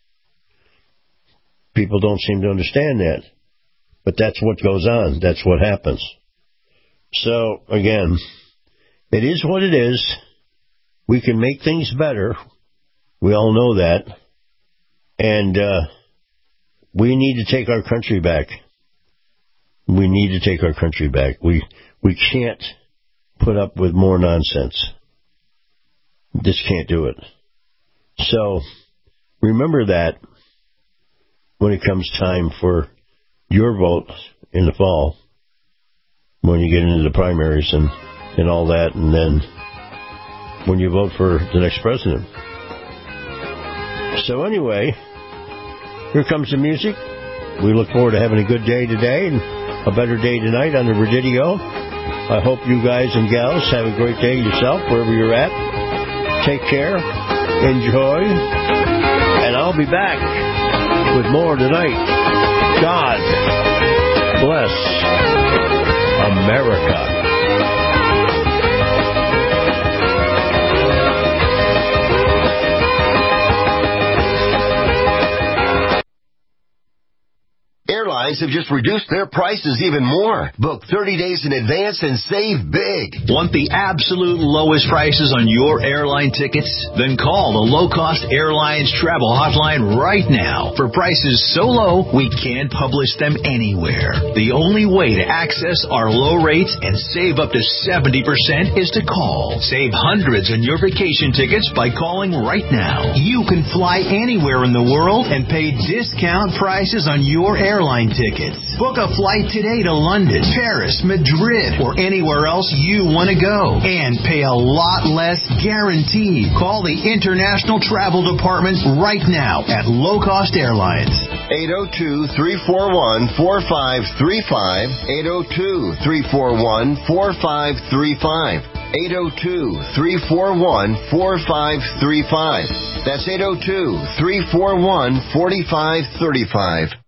People don't seem to understand that. But that's what goes on. That's what happens. So, again, it is what it is. We can make things better. We all know that. And uh, we need to take our country back. We need to take our country back. We we can't put up with more nonsense. Just can't do it. So, remember that when it comes time for your vote in the fall, when you get into the primaries and, and all that, and then when you vote for the next president. So anyway, here comes the music. We look forward to having a good day today and a better day tonight on the Radidio. I hope you guys and gals have a great day yourself, wherever you're at. Take care. Enjoy. And I'll be back with more tonight. God bless America. Airlines have just reduced their prices even more. Book thirty days in advance and save big. Want the absolute lowest prices on your airline tickets? Then call the Low Cost Airlines Travel Hotline right now. For prices so low, we can't publish them anywhere. The only way to access our low rates and save up to seventy percent is to call. Save hundreds on your vacation tickets by calling right now. You can fly anywhere in the world and pay discount prices on your airline tickets. Book a flight today to London, Paris, Madrid, or anywhere else you want to go. And pay a lot less guaranteed. Call the International Travel Department right now at Low Cost Airlines. eight oh two, three four one, four five three five. eight oh two, three four one, four five three five. eight oh two, three four one, four five three five. That's eight oh two, three four one, four five three five.